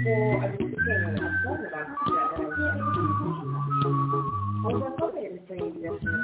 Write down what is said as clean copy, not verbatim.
o ad esempio, non so se va a non so se le esperienze